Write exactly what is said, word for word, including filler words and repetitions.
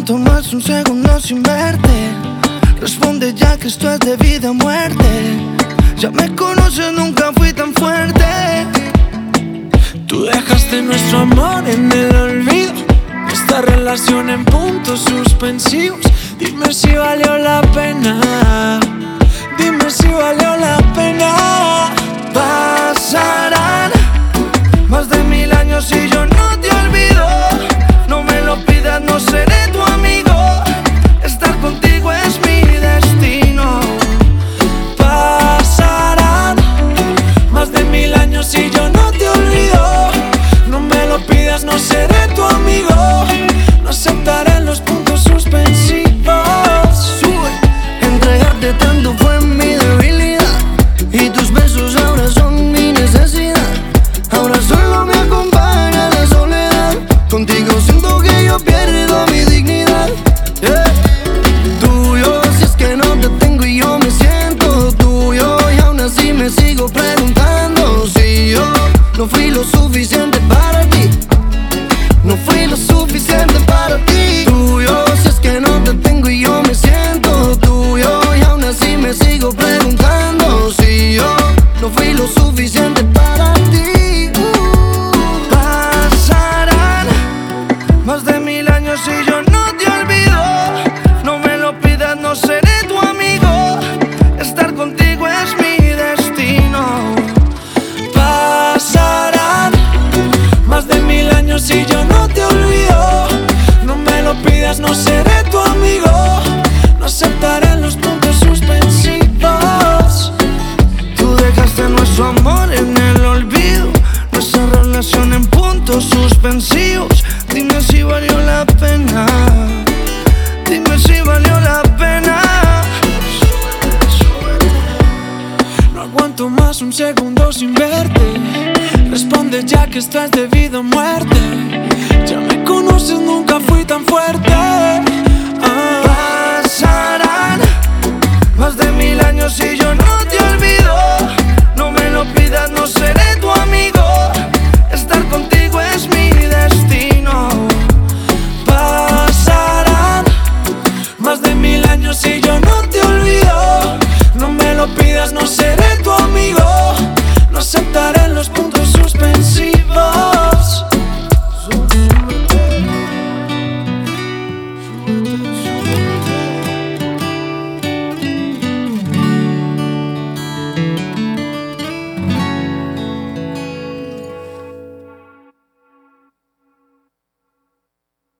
aguanto más un segundo sin verte. Responde ya que esto es de vida o muerte. Ya me conoces, nunca fui tan fuerte. Tú dejaste nuestro amor en el olvido, esta relación en puntos suspensivos. Dime si valió la pena, dime si valió la pena. Pasarán más de mil años y yo no te olvido. No me lo pidas, no seré tu amigo. Estar contigo es mi destino. Pasarán más de mil años y yo no te olvido. No me lo pidas, no seré tu amigo. No aceptaré los puntos suspensivos. Sube. Entregarte tanto fue mi debilidad y tus besos ahora son mi necesidad. Ahora solo me acompaña la soledad. Contigo siento que yo pierdo mi dignidad. Yeah. Tuyo, si es que no te tengo y yo me siento tuyo. Y aún así me sigo preguntando si yo no fui lo suficiente para ti. No fui lo suficiente para ti. Tuyo, si es que no te tengo y yo me siento tuyo. Y aún así me sigo preguntando si yo no fui lo suficiente para ti. uh. Pasarán más de mil años y yo no te olvido. No me lo pidas, no seré tu amigo. Estar contigo es mi destino. Pasarán más de mil años y yo no te olvido. No me lo pidas, no seré tu amigo. No aceptaré los puntos suspensivos. Tú dejaste nuestro amor en el olvido, nuestra relación en puntos suspensivos. Dime si valió la pena, dime si valió la pena. No aguanto más un segundo sin verte. Responde ya que esto es de vida o muerte. Ya me conoces, nunca fui tan fuerte. Ah. Pasarán más de mil años y yo no te olvido.